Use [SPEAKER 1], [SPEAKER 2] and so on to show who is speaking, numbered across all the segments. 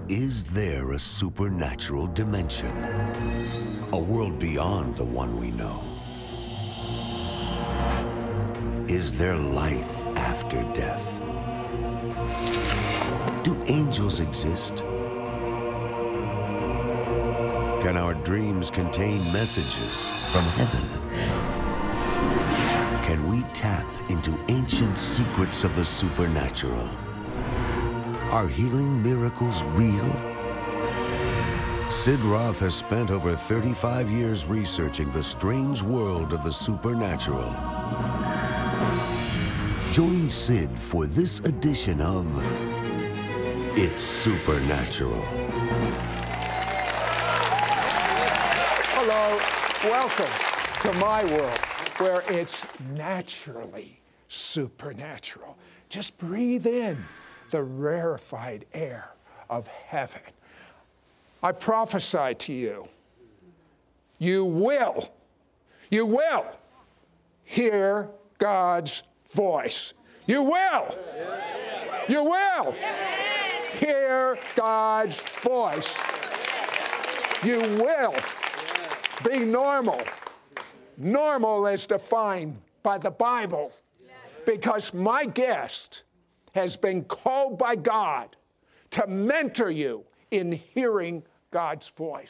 [SPEAKER 1] Is there a supernatural dimension? A world beyond the one we know? Is there life after death? Do angels exist? Can our dreams contain messages from heaven? Can we tap into ancient secrets of the supernatural? Are healing miracles real? Sid Roth has spent over 35 years researching the strange world of the supernatural. Join Sid for this edition of It's Supernatural.
[SPEAKER 2] Hello, welcome to my world where it's naturally supernatural. Just breathe in the rarefied air of heaven. I prophesy to you, you will hear God's voice. You will hear God's voice. You will be normal. Normal is defined by the Bible because my guest has been called by God to mentor you in hearing God's voice.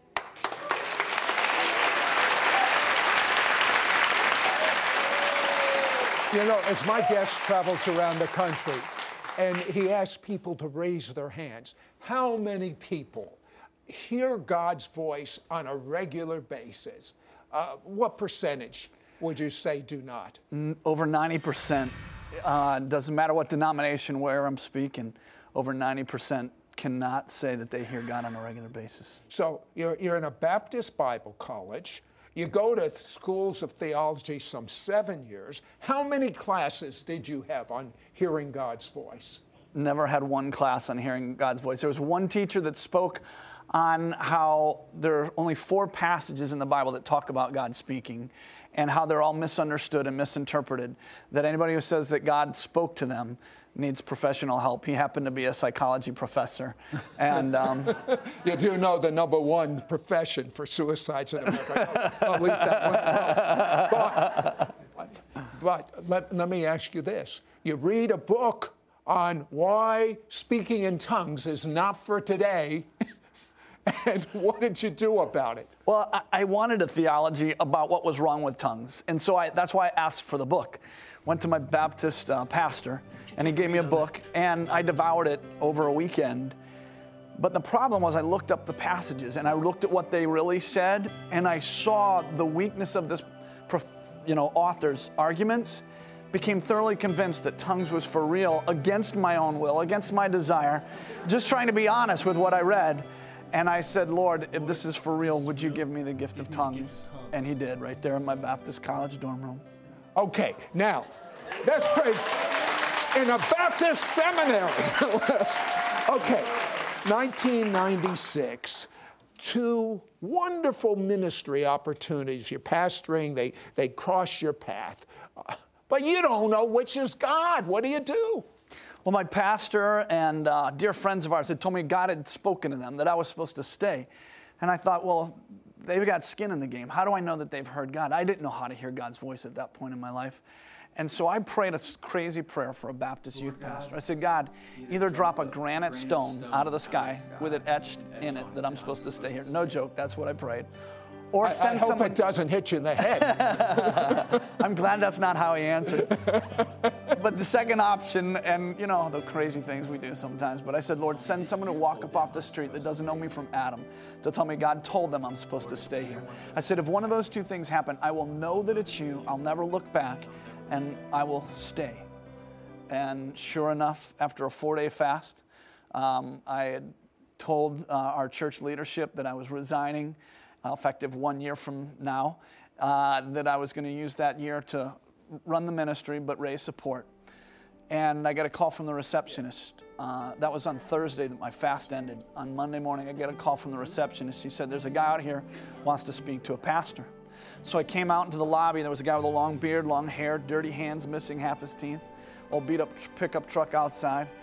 [SPEAKER 2] You know, as my guest travels around the country and he asks people to raise their hands, how many people hear God's voice on a regular basis? What percentage would you say do not?
[SPEAKER 3] Over 90%. Doesn't matter what denomination, where I'm speaking, over 90% cannot say that they hear God on a regular basis.
[SPEAKER 2] So you're in a Baptist Bible college. You go to schools of theology some 7 years. How many classes did you have on hearing God's voice?
[SPEAKER 3] Never had one class on hearing God's voice. There was one teacher that spoke on how there are only 4 passages in the Bible that talk about God speaking and how they're all misunderstood and misinterpreted, that anybody who says that God spoke to them needs professional help. He happened to be a psychology professor. And
[SPEAKER 2] you do know the #1 profession for suicides in America. I'll leave that one. But let me ask you this. You read a book on why speaking in tongues is not for today. And what did you do about it?
[SPEAKER 3] Well, I wanted a theology about what was wrong with tongues. And so that's why I asked for the book. Went to my Baptist pastor, and he gave me a book, and I devoured it over a weekend. But the problem was I looked up the passages, and I looked at what they really said, and I saw the weakness of this author's arguments, became thoroughly convinced that tongues was for real, against my own will, against my desire, just trying to be honest with what I read. And I said, Lord, if this is for real, would you give me the gift of tongues? And he did, right there in my Baptist college dorm room.
[SPEAKER 2] Okay, now, that's crazy. In a Baptist seminary. Okay, 1996, 2 wonderful ministry opportunities. You're pastoring, they cross your path. But you don't know which is God. What do you do?
[SPEAKER 3] Well, my pastor and dear friends of ours had told me God had spoken to them, that I was supposed to stay. And I thought, well, they've got skin in the game. How do I know that they've heard God? I didn't know how to hear God's voice at that point in my life. And so I prayed a crazy prayer for a Baptist youth pastor. I said, God, either drop a granite stone out of the sky with it etched in it that I'm supposed to stay here. No joke, that's what I prayed. Or send
[SPEAKER 2] I hope
[SPEAKER 3] someone...
[SPEAKER 2] it doesn't hit you in the head.
[SPEAKER 3] I'm glad that's not how he answered. But the second option, and you know, the crazy things we do sometimes, but I said, Lord, send someone to walk up off the street that doesn't know me from Adam to tell me God told them I'm supposed to stay here. I said, if one of those 2 things happen, I will know that it's you, I'll never look back, and I will stay. And sure enough, after a 4-day fast, I had told our church leadership that I was resigning, effective 1 year from now, that I was going to use that year to run the ministry but raise support. And I got a call from the receptionist. That was on Thursday that my fast ended. On Monday morning, I get a call from the receptionist. She said, there's a guy out here who wants to speak to a pastor. So I came out into the lobby, and there was a guy with a long beard, long hair, dirty hands, missing half his teeth, old beat-up pickup truck outside.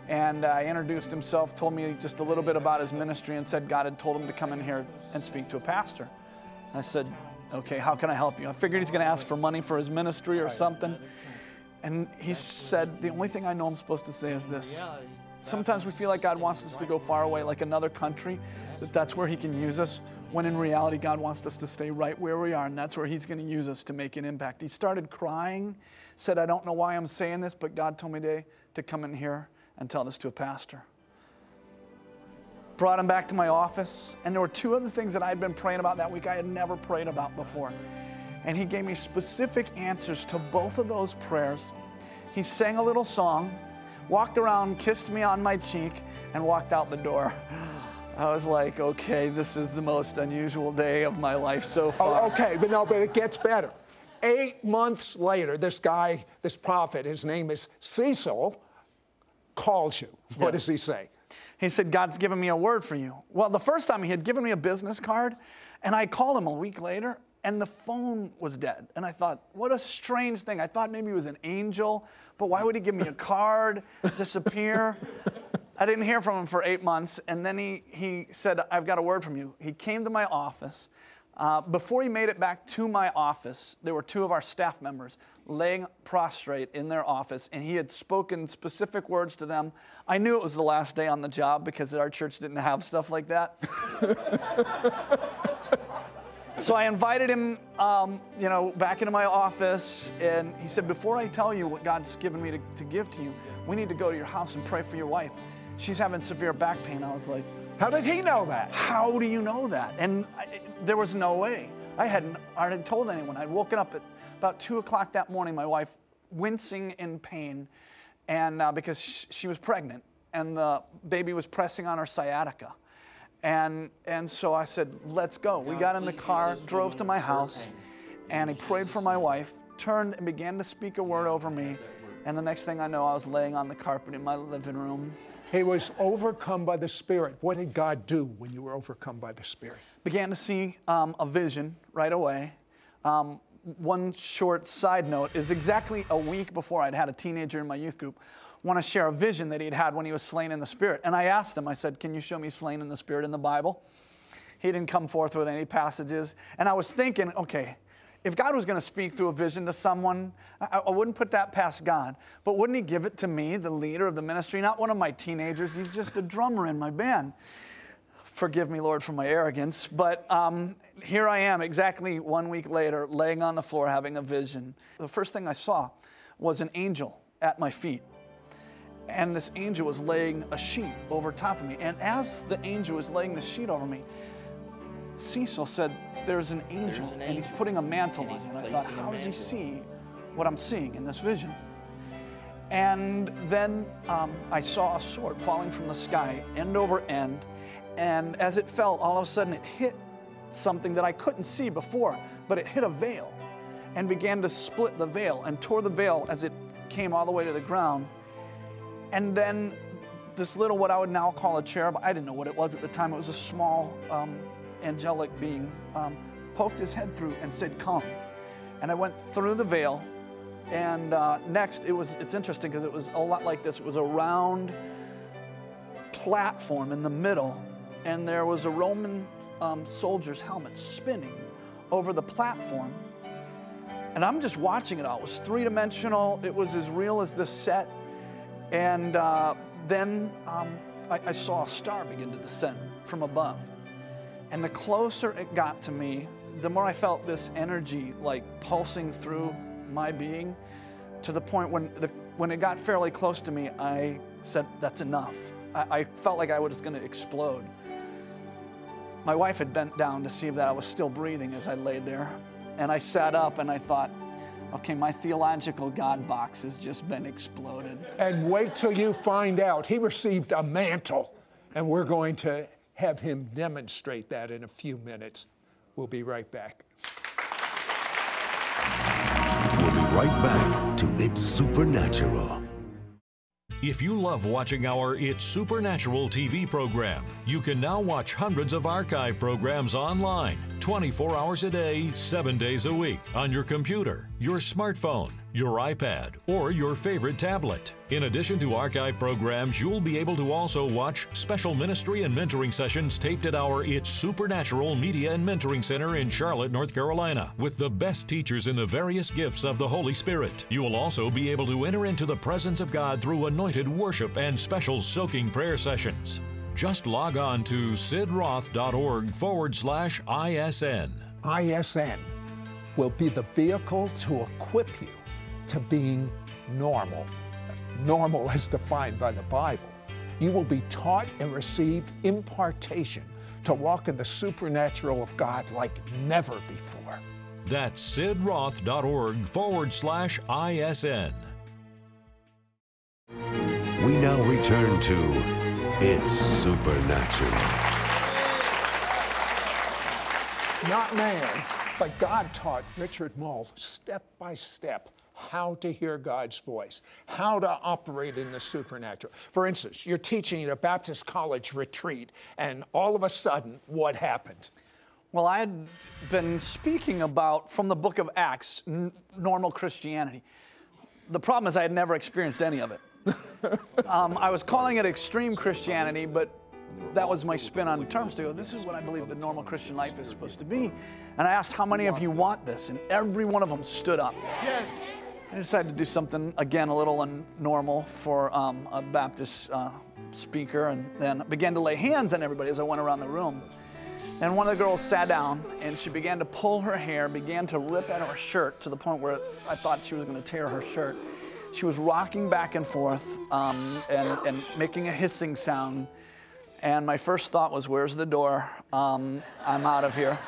[SPEAKER 3] And he introduced himself, told me just a little bit about his ministry, and said God had told him to come in here and speak to a pastor. I said, okay, how can I help you? I figured he's going to ask for money for his ministry or something. And he said, the only thing I know I'm supposed to say is this. Sometimes we feel like God wants us to go far away, like another country, that's where he can use us, when in reality, God wants us to stay right where we are, and that's where he's going to use us to make an impact. He started crying, said, I don't know why I'm saying this, but God told me today to come in here and tell this to a pastor. Brought him back to my office, and there were two other things that I had been praying about that week I had never prayed about before. And he gave me specific answers to both of those prayers. He sang a little song, walked around, kissed me on my cheek, and walked out the door. I was like, okay, this is the most unusual day of my life so far.
[SPEAKER 2] Oh, okay, but it gets better. 8 months later, this guy, this prophet, his name is Cecil, calls you. What does he say?
[SPEAKER 3] He said, God's given me a word for you. Well, the first time he had given me a business card, and I called him a week later, and the phone was dead. And I thought, what a strange thing. I thought maybe he was an angel, but why would he give me a card, disappear? I didn't hear from him for 8 months, and then he said, I've got a word from you. He came to my office. Before he made it back to my office, there were two of our staff members laying prostrate in their office, and he had spoken specific words to them. I knew it was the last day on the job because our church didn't have stuff like that. So I invited him, back into my office, and he said, before I tell you what God's given me to give to you, we need to go to your house and pray for your wife. She's having severe back pain. I was like,
[SPEAKER 2] how did he know that?
[SPEAKER 3] How do you know that? And there was no way. I hadn't told anyone. I'd woken up at about 2 o'clock that morning, my wife wincing in pain, and because she was pregnant, and the baby was pressing on her sciatica. And so I said, let's go. We got in the car, drove to my house, and he prayed for my wife, turned and began to speak a word over me. And the next thing I know, I was laying on the carpet in my living room.
[SPEAKER 2] He was overcome by the Spirit. What did God do when you were overcome by the Spirit?
[SPEAKER 3] Began to see a vision right away. One short side note is exactly a week before I'd had a teenager in my youth group want to share a vision that he'd had when he was slain in the Spirit. And I asked him, I said, can you show me slain in the Spirit in the Bible? He didn't come forth with any passages. And I was thinking, okay, if God was going to speak through a vision to someone, I wouldn't put that past God. But wouldn't he give it to me, the leader of the ministry? Not one of my teenagers. He's just a drummer in my band. Forgive me, Lord, for my arrogance. But here I am exactly 1 week later, laying on the floor having a vision. The first thing I saw was an angel at my feet. And this angel was laying a sheet over top of me. And as the angel was laying the sheet over me, Cecil said, there's an angel, and he's putting a mantle on you. And I thought, how does he see what I'm seeing in this vision? And then I saw a sword falling from the sky, end over end. And as it fell, all of a sudden it hit something that I couldn't see before, but it hit a veil and began to split the veil and tore the veil as it came all the way to the ground. And then this little, what I would now call a cherub, I didn't know what it was at the time. It was a small angelic being, poked his head through and said, come. And I went through the veil. And next, it's interesting because it was a lot like this. It was a round platform in the middle, and there was a Roman soldier's helmet spinning over the platform. And I'm just watching it all. It was three-dimensional. It was as real as this set. And then I saw a star begin to descend from above. And the closer it got to me, the more I felt this energy like pulsing through my being, to the point when it got fairly close to me, I said, that's enough. I felt like I was going to explode. My wife had bent down to see that I was still breathing as I laid there. And I sat up and I thought, okay, my theological God box has just been exploded.
[SPEAKER 2] And wait till you find out. He received a mantle, and we're going to have him demonstrate that in a few minutes. We'll be right back.
[SPEAKER 1] We'll be right back to It's Supernatural.
[SPEAKER 4] If you love watching our It's Supernatural TV program, you can now watch hundreds of archive programs online. 24 hours a day, 7 days a week, on your computer, your smartphone, your iPad, or your favorite tablet. In addition to archive programs, you'll be able to also watch special ministry and mentoring sessions taped at our It's Supernatural Media and Mentoring Center in Charlotte, North Carolina, with the best teachers in the various gifts of the Holy Spirit. You will also be able to enter into the presence of God through anointed worship and special soaking prayer sessions. Just log on to sidroth.org/ISN.
[SPEAKER 2] ISN will be the vehicle to equip you to being normal. Normal as defined by the Bible. You will be taught and receive impartation to walk in the supernatural of God like never before.
[SPEAKER 4] That's sidroth.org/ISN.
[SPEAKER 1] We now return to It's Supernatural.
[SPEAKER 2] Not man, but God taught Richard Mull step by step how to hear God's voice, how to operate in the supernatural. For instance, you're teaching at a Baptist college retreat, and all of a sudden, what happened?
[SPEAKER 3] Well, I had been speaking about, from the book of Acts, normal Christianity. The problem is I had never experienced any of it. I was calling it extreme Christianity, but that was my spin on terms to go, this is what I believe the normal Christian life is supposed to be. And I asked, how many of you want this? And every one of them stood up. Yes. I decided to do something, again, a little unnormal for a Baptist speaker, and then began to lay hands on everybody as I went around the room. And one of the girls sat down, and she began to pull her hair, began to rip at her shirt to the point where I thought she was going to tear her shirt. She was rocking back and forth and making a hissing sound. And my first thought was, where's the door? I'm out of here.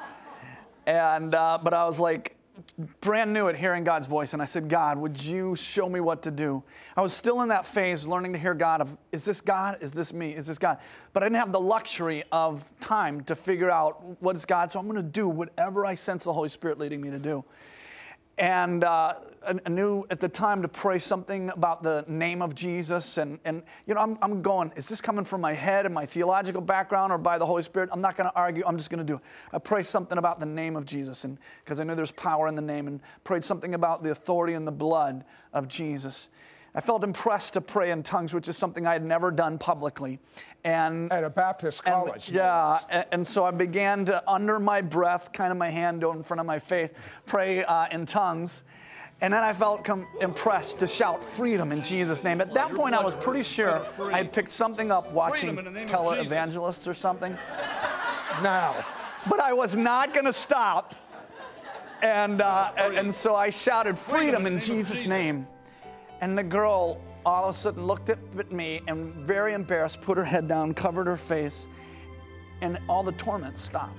[SPEAKER 3] And but I was like, brand new at hearing God's voice, and I said, God, would you show me what to do? I was still in that phase, learning to hear God of, is this God? Is this me? Is this God? But I didn't have the luxury of time to figure out what is God, so I'm going to do whatever I sense the Holy Spirit leading me to do. And I knew at the time to pray something about the name of Jesus. And you know, I'm going, is this coming from my head and my theological background or by the Holy Spirit? I'm not going to argue. I'm just going to do it. I prayed something about the name of Jesus, and because I knew there's power in the name, and prayed something about the authority and the blood of Jesus. I felt impressed to pray in tongues, which is something I had never done publicly. And
[SPEAKER 2] at a Baptist college.
[SPEAKER 3] And so I began to, under my breath, kind of my hand in front of my face, pray in tongues. And then I felt impressed to shout freedom in Jesus' name. At that point, I was pretty sure I had picked something up watching televangelists or something.
[SPEAKER 2] Now.
[SPEAKER 3] But I was not going to stop. And so I shouted freedom in Jesus' name. And the girl all of a sudden looked at me and, very embarrassed, put her head down, covered her face, and all the torment stopped.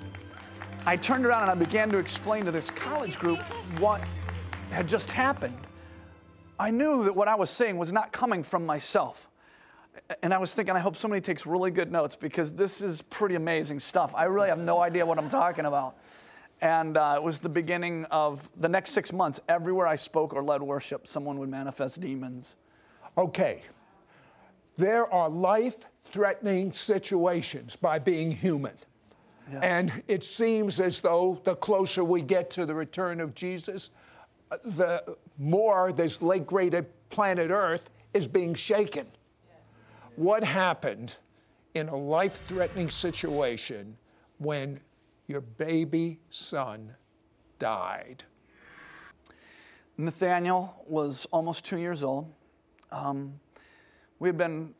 [SPEAKER 3] I turned around and I began to explain to this college group what had just happened. I knew that what I was saying was not coming from myself. And I was thinking, I hope somebody takes really good notes, because this is pretty amazing stuff. I really have no idea what I'm talking about. And it was the beginning of the next 6 months. Everywhere I spoke or led worship, someone would manifest demons.
[SPEAKER 2] Okay. There are life-threatening situations by being human. Yeah. And it seems as though the closer we get to the return of Jesus, the more this late-graded planet Earth is being shaken. What happened in a life-threatening situation when your baby son died?
[SPEAKER 3] Nathaniel was almost 2 years old. We had been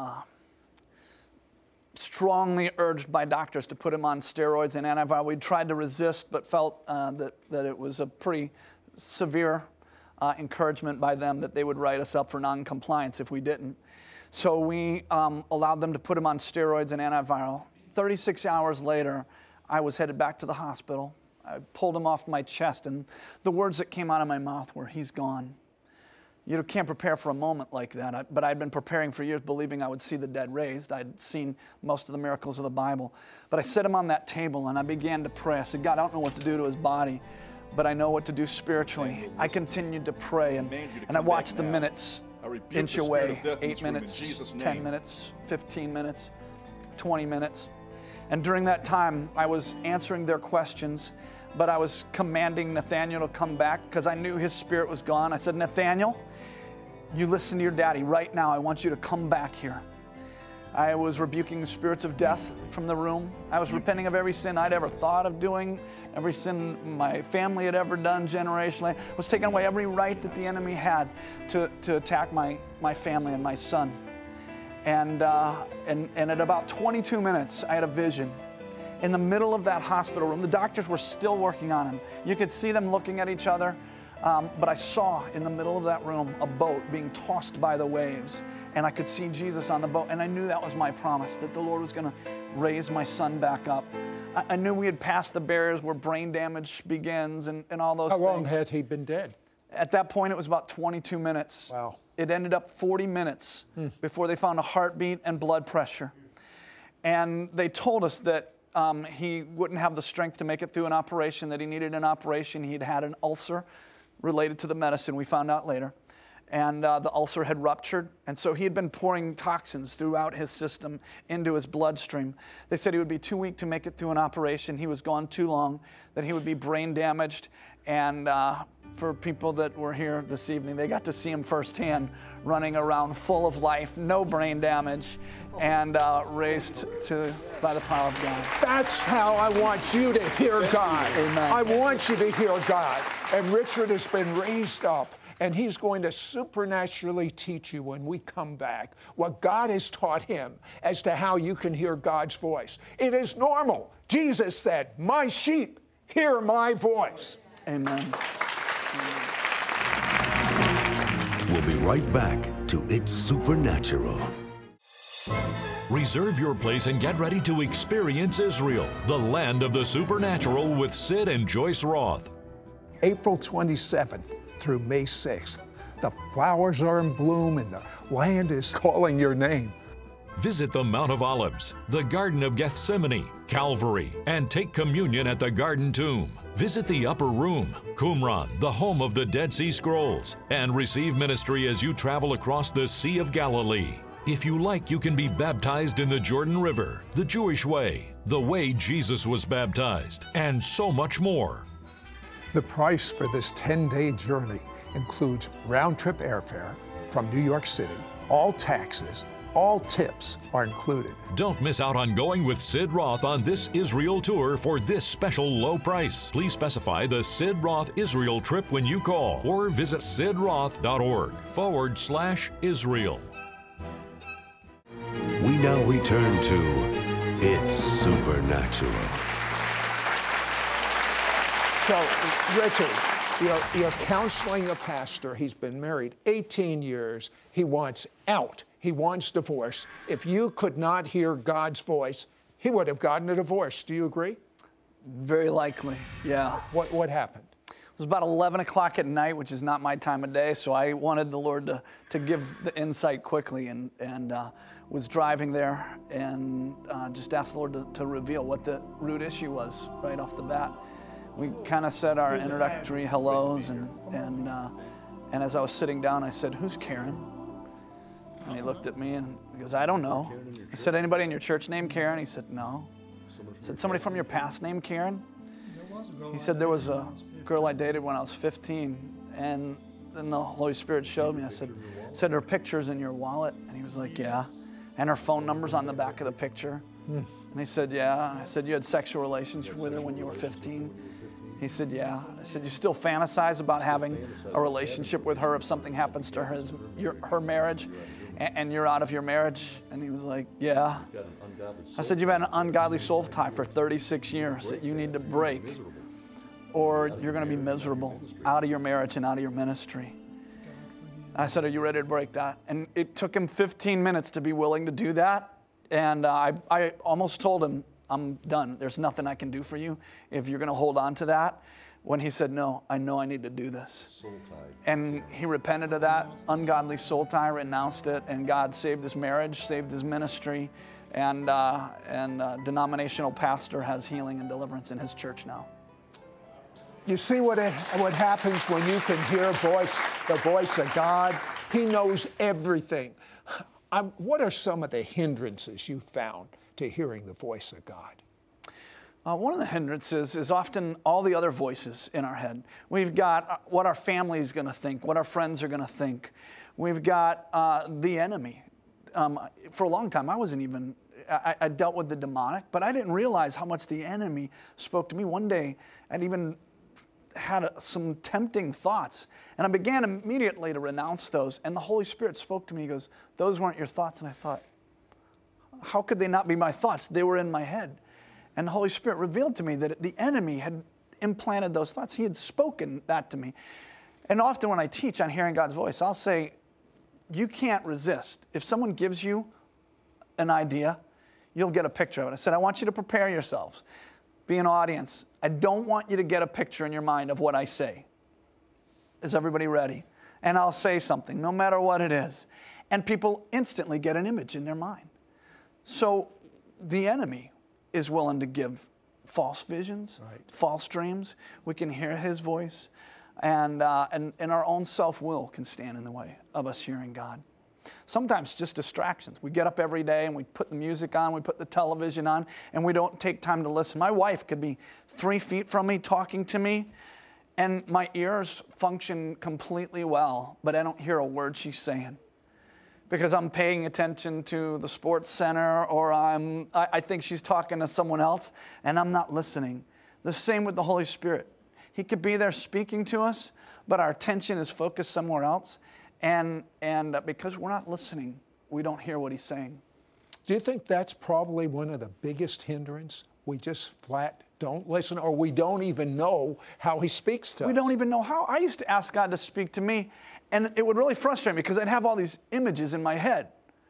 [SPEAKER 3] strongly urged by doctors to put him on steroids and antiviral. We tried to resist, but felt that it was a pretty severe encouragement by them that they would write us up for non-compliance if we didn't. So we allowed them to put him on steroids and antiviral. 36 hours later, I was headed back to the hospital. I pulled him off my chest, and the words that came out of my mouth were, he's gone. You can't prepare for a moment like that. But I'd been preparing for years, believing I would see the dead raised. I'd seen most of the miracles of the Bible. But I set him on that table, and I began to pray. I said, God, I don't know what to do to his body, but I know what to do spiritually. I continued to pray, and I watched the minutes inch away. 8 minutes, 10 minutes, 15 minutes, 20 minutes. And during that time, I was answering their questions, but I was commanding Nathaniel to come back because I knew his spirit was gone. I said, Nathaniel, you listen to your daddy right now. I want you to come back here. I was rebuking the spirits of death from the room. I was repenting of every sin I'd ever thought of doing, every sin my family had ever done generationally. I was taking away every right that the enemy had to attack my family and my son. And at about 22 minutes, I had a vision. In the middle of that hospital room, the doctors were still working on him. You could see them looking at each other. But I saw in the middle of that room a boat being tossed by the waves. And I could see Jesus on the boat. And I knew that was my promise, that the Lord was going to raise my son back up. I knew we had passed the barriers where brain damage begins and all those things.
[SPEAKER 2] How long had he been dead?
[SPEAKER 3] At that point, it was about 22 minutes.
[SPEAKER 2] Wow.
[SPEAKER 3] It ended up 40 minutes before they found a heartbeat and blood pressure. And they told us that he wouldn't have the strength to make it through an operation, that he needed an operation. He'd had an ulcer related to the medicine, we found out later. And the ulcer had ruptured. And so he had been pouring toxins throughout his system into his bloodstream. They said he would be too weak to make it through an operation. He was gone too long, that he would be brain damaged. And for people that were here this evening, they got to see him firsthand running around full of life, no brain damage, and raised by the power of God.
[SPEAKER 2] That's how I want you to hear God.
[SPEAKER 3] Amen.
[SPEAKER 2] I want you to hear God. And Richard has been raised up, and he's going to supernaturally teach you when we come back what God has taught him as to how you can hear God's voice. It is normal. Jesus said, "My sheep hear my voice."
[SPEAKER 3] Amen.
[SPEAKER 1] We'll be right back to It's Supernatural.
[SPEAKER 4] Reserve your place and get ready to experience Israel, the land of the supernatural, with Sid and Joyce Roth.
[SPEAKER 2] April 27th through May 6th. The flowers are in bloom and the land is calling your name.
[SPEAKER 4] Visit the Mount of Olives, the Garden of Gethsemane, Calvary, and take communion at the Garden Tomb. Visit the Upper Room, Qumran, the home of the Dead Sea Scrolls, and receive ministry as you travel across the Sea of Galilee. If you like, you can be baptized in the Jordan River, the Jewish way, the way Jesus was baptized, and so much more.
[SPEAKER 2] The price for this 10-day journey includes round-trip airfare from New York City, all taxes, all tips are included.
[SPEAKER 4] Don't miss out on going with Sid Roth on this Israel tour for this special low price. Please specify the Sid Roth Israel trip when you call or visit sidroth.org/Israel.
[SPEAKER 1] We now return to It's Supernatural.
[SPEAKER 2] So, Richard, you're counseling a pastor. He's been married 18 years. He wants out. He wants divorce. If you could not hear God's voice, he would have gotten a divorce. Do you agree?
[SPEAKER 3] Very likely, yeah.
[SPEAKER 2] What happened?
[SPEAKER 3] It was about 11 o'clock at night, which is not my time of day, so I wanted the Lord to give the insight quickly, and was driving there and just asked the Lord to reveal what the root issue was right off the bat. We kind of said our introductory hellos, and as I was sitting down, I said, "Who's Karen?" And he looked at me and he goes, "I don't know." I said, "Anybody in your church named Karen?" He said, "No." I said, "Somebody from your past named Karen?" He said, "There was a girl I dated when I was 15, and then the Holy Spirit showed me." I said, "Her picture's in your wallet?" And he was like, "Yeah." "And her phone number's on the back of the picture?" And he said, "Yeah." I said, "You had sexual relations with her when you were 15? He said, "Yeah." I said, "You still fantasize about having a relationship with her if something happens to her marriage and you're out of your marriage?" And he was like, "Yeah." I said, "You've had an ungodly soul tie for 36 years that you need to break, or you're going to be miserable out of your marriage and out of your ministry." I said, "Are you ready to break that?" And it took him 15 minutes to be willing to do that. And I almost told him, "I'm done. There's nothing I can do for you if you're going to hold on to that." When he said, "No, I know I need to do this." Soul tie. And he repented of that ungodly soul tie, renounced it, and God saved his marriage, saved his ministry, and denominational pastor has healing and deliverance in his church now.
[SPEAKER 2] You see what happens when you can hear the voice of God? He knows everything. What are some of the hindrances you found to hearing the voice of God?
[SPEAKER 3] One of the hindrances is often all the other voices in our head. We've got what our family is going to think, what our friends are going to think. We've got the enemy. For a long time, I dealt with the demonic, but I didn't realize how much the enemy spoke to me. One day, I'd even had some tempting thoughts, and I began immediately to renounce those, and the Holy Spirit spoke to me. He goes, those weren't your thoughts. And I thought, how could they not be my thoughts? They were in my head. And the Holy Spirit revealed to me that the enemy had implanted those thoughts. He had spoken that to me. And often when I teach on hearing God's voice, I'll say, you can't resist. If someone gives you an idea, you'll get a picture of it. I said, I want you to prepare yourselves. Be an audience. I don't want you to get a picture in your mind of what I say. Is everybody ready? And I'll say something, no matter what it is. And people instantly get an image in their mind. So the enemy is willing to give false visions, false dreams. We can hear his voice. And our own self-will can stand in the way of us hearing God. Sometimes just distractions. We get up every day and we put the music on, we put the television on, and we don't take time to listen. My wife could be 3 feet from me talking to me, and my ears function completely well, but I don't hear a word she's saying because I'm paying attention to the sports center, or I think she's talking to someone else, and I'm not listening. The same with the Holy Spirit. He could be there speaking to us, but our attention is focused somewhere else. And because we're not listening, we don't hear what he's saying.
[SPEAKER 2] Do you think that's probably one of the biggest hindrance? We just flat don't listen, or we don't even know how he speaks to us.
[SPEAKER 3] We don't even know how. I used to ask God to speak to me, and it would really frustrate me because I'd have all these images in my head.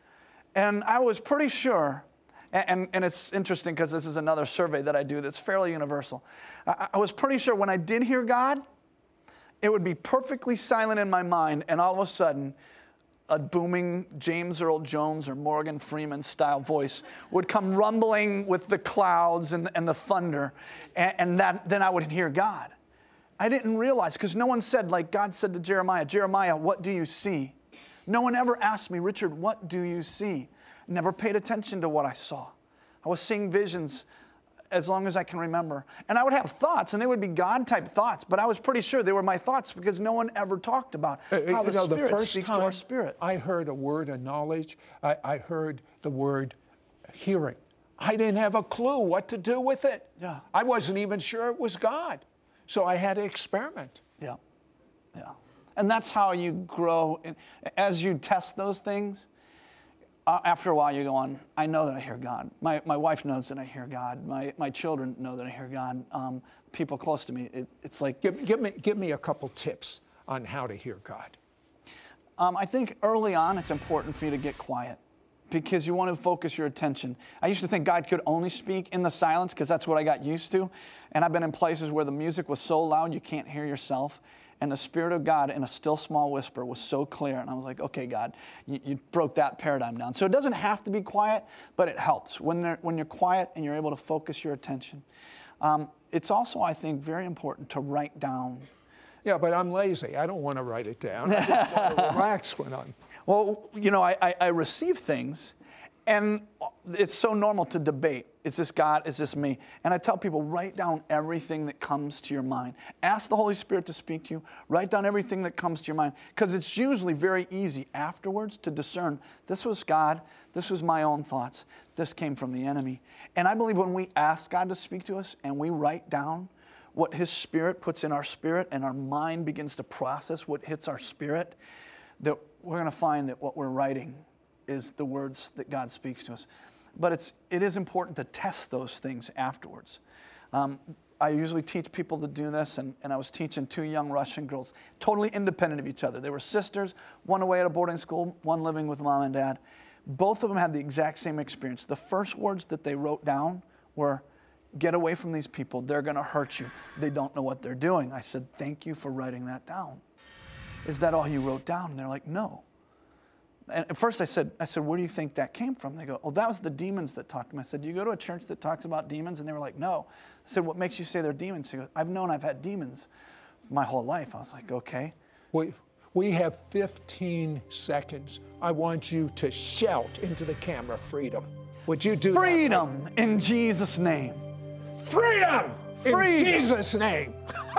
[SPEAKER 3] And I was pretty sure, and it's interesting because this is another survey that I do that's fairly universal. I was pretty sure when I did hear God, it would be perfectly silent in my mind, and all of a sudden, a booming James Earl Jones or Morgan Freeman style voice would come rumbling with the clouds and the thunder, and then I would hear God. I didn't realize, because no one said, like God said to Jeremiah, Jeremiah, what do you see? No one ever asked me, Richard, what do you see? Never paid attention to what I saw. I was seeing visions as long as I can remember. And I would have thoughts, and they would be God-type thoughts, but I was pretty sure they were my thoughts because no one ever talked about how the Spirit speaks to our spirit.
[SPEAKER 2] I heard a word of knowledge. I heard the word hearing. I didn't have a clue what to do with it.
[SPEAKER 3] Yeah.
[SPEAKER 2] I wasn't even sure it was God. So I had to experiment.
[SPEAKER 3] Yeah, yeah. And that's how you grow. As you test those things, after a while you go on, I know that I hear God. My wife knows that I hear God. My children know that I hear God. People close to me, it's like...
[SPEAKER 2] Give me a couple tips on how to hear God.
[SPEAKER 3] I think early on it's important for you to get quiet because you want to focus your attention. I used to think God could only speak in the silence because that's what I got used to. And I've been in places where the music was so loud you can't hear yourself. And the Spirit of God in a still small whisper was so clear. And I was like, okay, God, you broke that paradigm down. So it doesn't have to be quiet, but it helps when you're quiet and you're able to focus your attention. It's also, I think, very important to write down.
[SPEAKER 2] Yeah, but I'm lazy. I don't want to write it down. I just want to relax when I'm...
[SPEAKER 3] Well, you know, I receive things, and it's so normal to debate. Is this God? Is this me? And I tell people, write down everything that comes to your mind. Ask the Holy Spirit to speak to you. Write down everything that comes to your mind, because it's usually very easy afterwards to discern, this was God, this was my own thoughts, this came from the enemy. And I believe when we ask God to speak to us and we write down what His Spirit puts in our spirit and our mind begins to process what hits our spirit, that we're going to find that what we're writing is the words that God speaks to us. But it is important to test those things afterwards. I usually teach people to do this, and I was teaching 2 young Russian girls, totally independent of each other. They were sisters, one away at a boarding school, one living with mom and dad. Both of them had the exact same experience. The first words that they wrote down were, get away from these people. They're going to hurt you. They don't know what they're doing. I said, thank you for writing that down. Is that all you wrote down? And they're like, no. And at first I said, where do you think that came from? They go, oh, that was the demons that talked to me. I said, do you go to a church that talks about demons? And they were like, no. I said, what makes you say they're demons? He goes, I've known I've had demons my whole life. I was like, okay.
[SPEAKER 2] We have 15 seconds. I want you to shout into the camera, freedom. Would you do
[SPEAKER 3] freedom in Jesus' name?
[SPEAKER 2] Freedom in Jesus' name.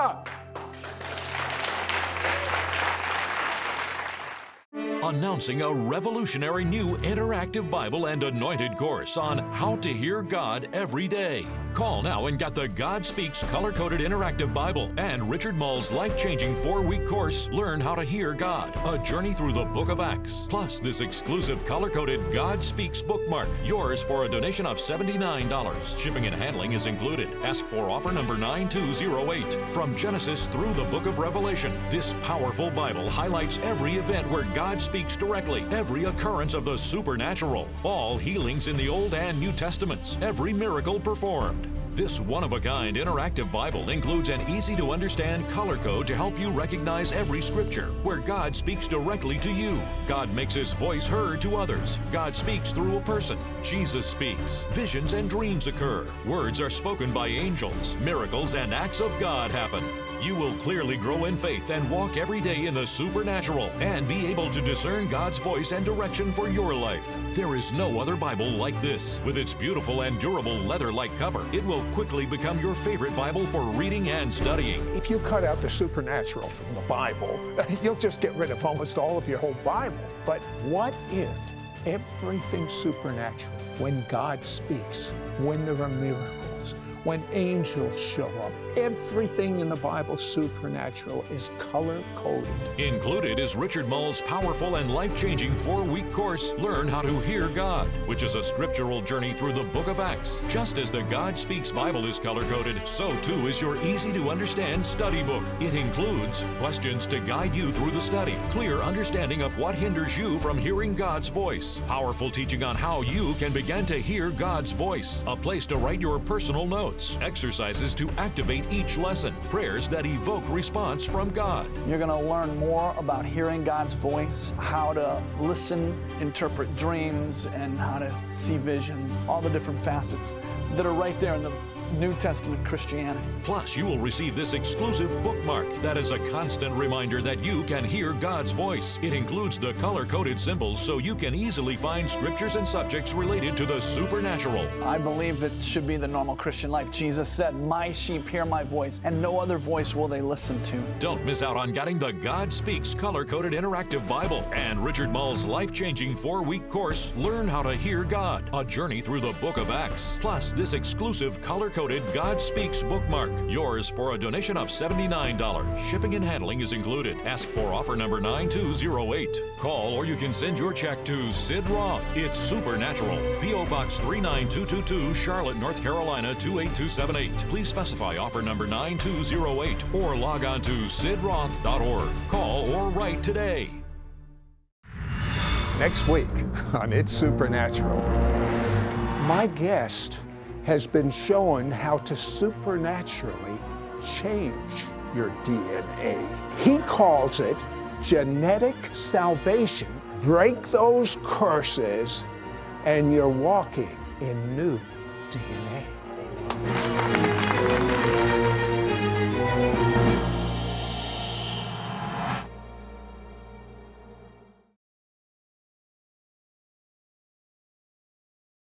[SPEAKER 4] Announcing a revolutionary new interactive Bible and anointed course on how to hear God every day. Call now and get the God Speaks color-coded interactive Bible and Richard Mull's life-changing 4-week course, Learn How to Hear God, a journey through the book of Acts. Plus this exclusive color-coded God Speaks bookmark, yours for a donation of $79. Shipping and handling is included. Ask for offer number 9208. From Genesis through the book of Revelation, this powerful Bible highlights every event where God speaks directly, every occurrence of the supernatural, all healings in the Old and New Testaments, every miracle performed. This one-of-a-kind interactive Bible includes an easy-to-understand color code to help you recognize every scripture where God speaks directly to you. God makes His voice heard to others. God speaks through a person. Jesus speaks. Visions and dreams occur. Words are spoken by angels. Miracles and acts of God happen. You will clearly grow in faith and walk every day in the supernatural and be able to discern God's voice and direction for your life. There is no other Bible like this. With its beautiful and durable leather-like cover, it will quickly become your favorite Bible for reading and studying.
[SPEAKER 2] If you cut out the supernatural from the Bible, you'll just get rid of almost all of your whole Bible. But what if everything supernatural, when God speaks, when there are miracles, when angels show up, everything in the Bible supernatural is color-coded.
[SPEAKER 4] Included is Richard Mull's powerful and life-changing 4-week course, Learn How to Hear God, which is a scriptural journey through the book of Acts. Just as the God Speaks Bible is color-coded, so too is your easy-to-understand study book. It includes questions to guide you through the study, clear understanding of what hinders you from hearing God's voice, powerful teaching on how you can begin to hear God's voice, a place to write your personal notes, exercises to activate each lesson, prayers that evoke response from God.
[SPEAKER 3] You're going to learn more about hearing God's voice, how to listen, interpret dreams, and how to see visions, all the different facets that are right there in the New Testament Christianity.
[SPEAKER 4] Plus, you will receive this exclusive bookmark that is a constant reminder that you can hear God's voice. It includes the color-coded symbols so you can easily find scriptures and subjects related to the supernatural.
[SPEAKER 3] I believe that should be the normal Christian life. Jesus said, "My sheep hear my voice, and no other voice will they listen to."
[SPEAKER 4] Don't miss out on getting the God Speaks color-coded interactive Bible and Richard Mull's life-changing 4-week course, Learn How to Hear God, a journey through the book of Acts. Plus, this exclusive color-coded God Speaks bookmark, yours for a donation of $79. Shipping and handling is included. Ask for offer number 9208. Call or you can send your check to Sid Roth. It's supernatural. P.O. Box 39222, Charlotte, North Carolina 28278. Please specify offer number 9208 or log on to sidroth.org. Call or write today.
[SPEAKER 2] Next week on It's Supernatural, my guest has been shown how to supernaturally change your DNA. He calls it genetic salvation. Break those curses and you're walking in new DNA.